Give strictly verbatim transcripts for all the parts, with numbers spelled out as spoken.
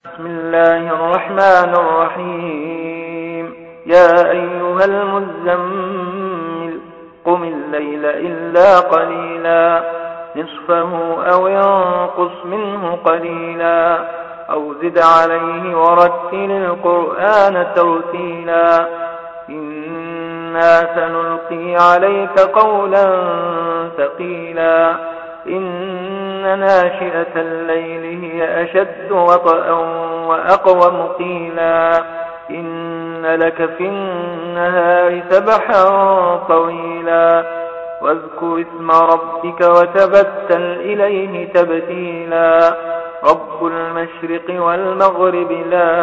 بسم الله الرحمن الرحيم. يا أيها المزمل قم الليل إلا قليلا نصفه أو ينقص منه قليلا أو زد عليه ورتل القرآن ترتيلا إنا سنلقي عليك قولا ثقيلا إن ناشئة الليل هي أشد وطئا وأقوم قيلا إن لك في النهار سبحا طويلا واذكر اسم ربك وتبتل إليه تبتيلا رب المشرق والمغرب لا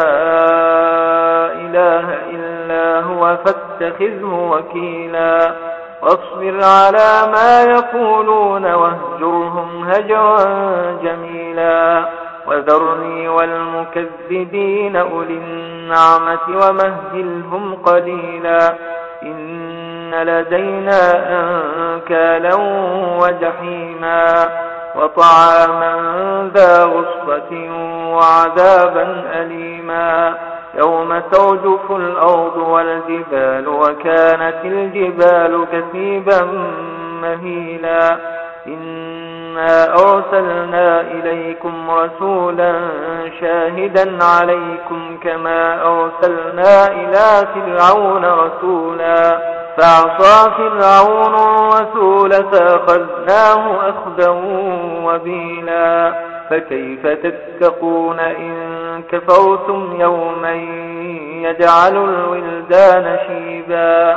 إله إلا هو فاتخذه وكيلا واصبر على ما يقولون واهجرهم هجرا جميلا وذرني والمكذبين أولي النعمة ومهلهم قليلا إن لدينا أنكالا وجحيما وطعاما ذا غصة وعذابا أليما يوم ترجف الأرض والجبال وكانت الجبال كثيبا مهيلا إنا أرسلنا إليكم رسولا شاهدا عليكم كما أرسلنا إلى فرعون رسولا فعصى فرعون الرسول فأخذناه أخذا وبيلا فكيف تتقون إن كفرتم يوما يجعل الولدان شيبا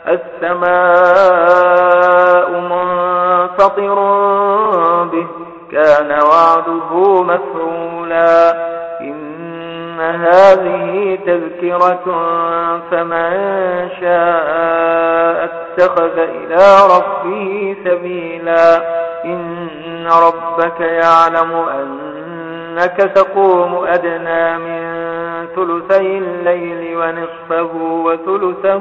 السماء منفطر به كان وعده مفعولا إن هذه تذكرة فمن شاء اتخذ إلى ربه سبيلا إن ربك يعلم أنك تقوم أدنى من ثلثي الليل ونصفه وثلثه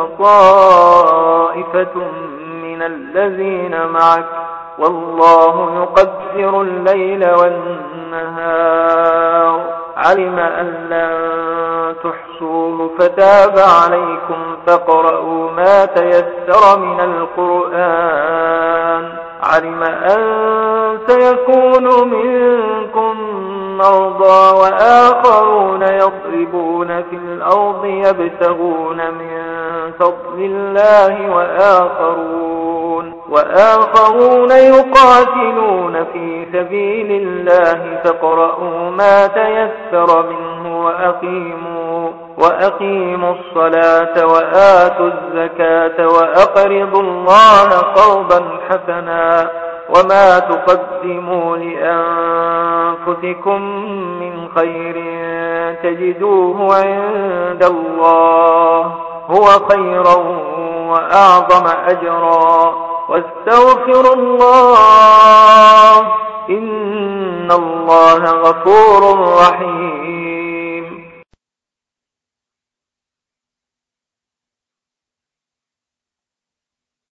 وطائفة من الذين معك والله يقدر الليل والنهار علم أن لن تحصوه فتاب عليكم فاقرؤوا ما تيسر من القرآن علم أن سيكون منكم مرضى وآخرون يضربون في الأرض يبتغون من فضل الله وآخرون, وآخرون يقاتلون في سبيل الله فاقرؤوا ما تيسر منه وأقيموا, وأقيموا الصلاة وآتوا الزكاة وأقرضوا الله قرضا حسنا وما تقدموا لأنفسكم من خير تجدوه عند الله هو خيرا وأعظم أجرا واستغفروا الله إن الله غفور رحيم.